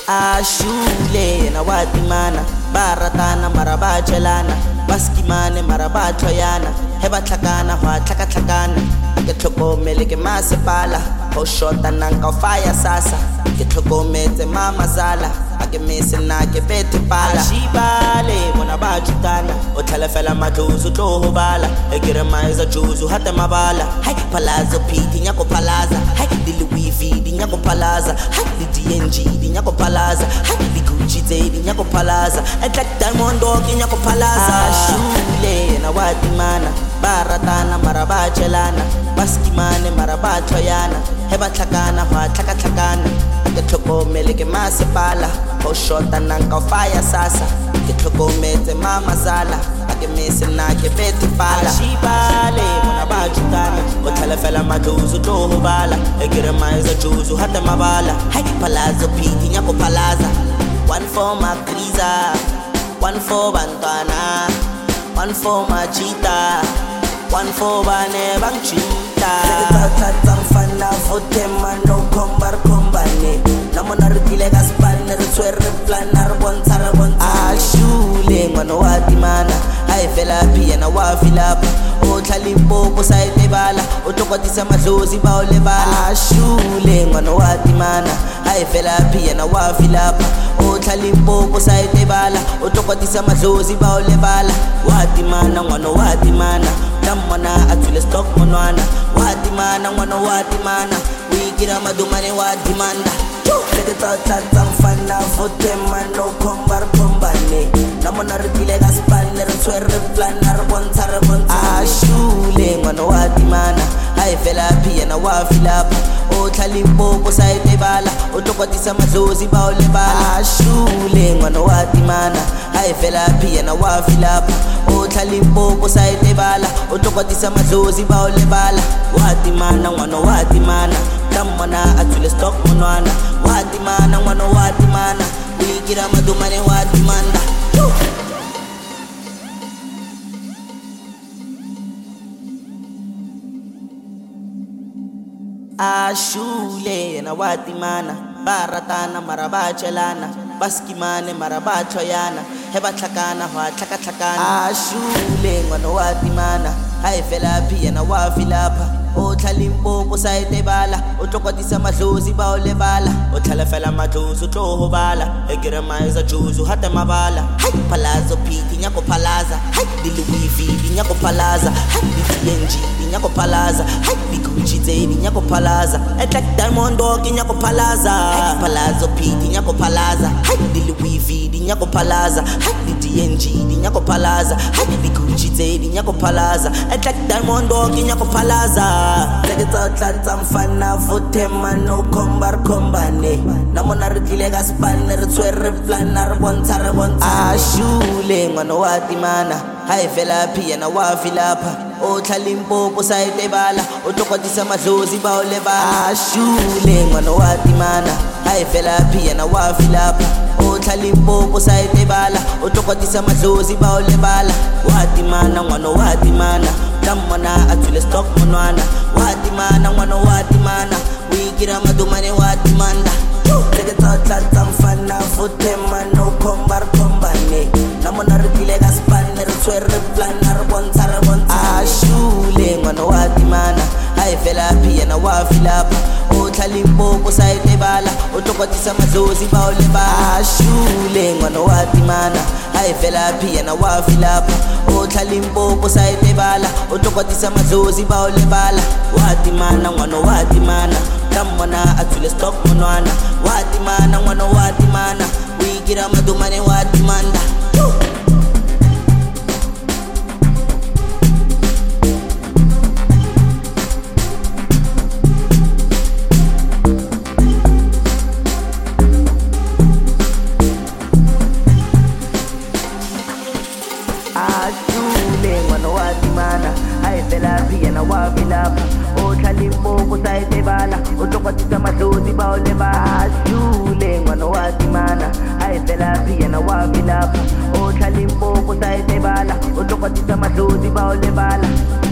ashule na watimana baratana marabajelana baskimane marabathoyana heba tlhakana hwa tlhakatlhakana ke tlhokomele ke masepala go shota nanka fire sasa ke tlhokometse mama zala ke mise na ke bete pala shibale bona ba jutana o tlhalefela matlozo tlo ho bala e ke re maiza juzu hata mabala hai palazo piti nyako palaza hai diluivi dinyako palaza hai DNG dinyako palaza hai Gucci dinyako palaza attack diamond dog dinyako palaza shule na watimana baratana marabajelana baskimane marabathoyana heba tlhakana hwa tlhakatlhakana ke tlhokomele ke masepala go shota nanka fire sasa ke tlhokometse mama zala ke mise na ke bete pala shibale bona ba jutana o tlhalefela matlozo tlo ho bala e ke re maiza juzu hata mabala hai palazo piti nyako palaza one for my kriza one for bantwana one for my cheetah one for bane bangchita tata mfana vote mano kombar kombane namona rutile gaspane rutswere planar bontsara ashule ngwana watimana hai vela pia na wafilapa o tlhalimpopo side bala o tokwatisa madlozi ba o lebala ashule ngwana watimana hai vela pia na wafilapa o tlhalimpopo side bala o tokwatisa madlozi ba o lebala watimana ngwana watimana tamana atule stock monwana watimana ngwana watimana wigira madumane watimanda leke tata mfana vote mano kombar kombane namona rutile gaspane rutswere planar bontsara ashule ngwana watimana hai vela pia na wafilapa o tlhalimpopo side bala o tokwatisa madlozi ba o lebala ashule ngwana watimana hai vela pia na wafilapa o tlhalimpopo side bala o tokwatisa madlozi ba o lebala watimana ngwana watimana tamana atule stock monwana watimana ngwana watimana wigira madumane watimanda ashule na watimana baratana marabajelana baskimane marabathoyana heba tlhakana hwa tlhakatlhakana ashule ngwana watimana hai vela pia na wafilapa o tlhalimpopo side bala o tokwatisa madlozi ba o lebala o tlhalefela matlozo tlo ho bala e ke re maiza juzu hata mabala hai palazo piti nyako palaza hai diluivi dinyako palaza hai DNG dinyako palaza hai Gucci dinyako palaza attack diamond dog dinyako palaza hai palazo piti nyako palaza hai diluivi dinyako palaza hai DNG dinyako palaza hai Gucci dinyako palaza attack diamond dog dinyako palaza leke tata mfana vote mano kombar kombane namona rutile gaspane rutswere planar bontsara ashule ngwana watimana hai vela pia na wafilapa o tlhalimpopo side bala o tokwatisa madlozi ba o lebala ashule ngwana watimana hai vela pia na wafilapa o tlhalimpopo side bala o tokwatisa madlozi ba o lebala watimana ngwana watimana tamana atule stock monwana watimana ngwana watimana wigira madumane watimanda leke tata mfana vote mano kombar kombane namona rutile gaspane rutswere planar bontsara ashule ngwana watimana hai vela pia na wafilapa o tlhalimpopo side bala o tokwatisa madlozi ba o lebala ashule ngwana watimana hai vela pia na wafilapa o tlhalimpopo side bala o tokwatisa madlozi ba o lebala watimana ngwana watimana tamana atule stock monwana watimana ngwana watimana wigira madumane watimanda ashule ngwana watimana hai vela pia na wafilapa o tlhalimpopo side bala o tokwatisa madlozi ba o lebala ashule ngwana watimana hai vela pia na wafilapa o tlhalimpopo side bala o tokwatisa madlozi ba o lebala